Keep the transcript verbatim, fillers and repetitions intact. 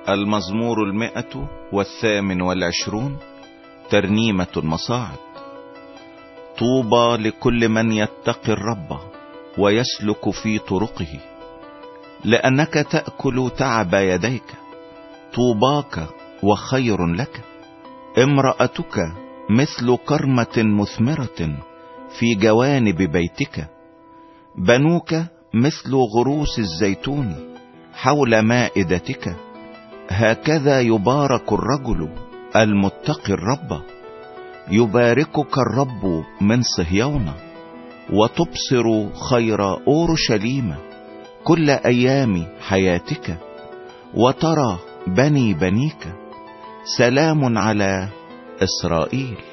المزمور المئة والثامن والعشرون، ترنيمة المصاعد. طوبى لكل من يتقي الرب ويسلك في طرقه، لأنك تأكل تعب يديك. طوباك وخير لك. امرأتك مثل كرمة مثمرة في جوانب بيتك. بنوك مثل غروس الزيتون حول مائدتك. هكذا يبارك الرجل المتقي الرب. يباركك الرب من صهيون، وتبصر خير أورشليم كل أيام حياتك، وترى بني بنيك. سلام على إسرائيل.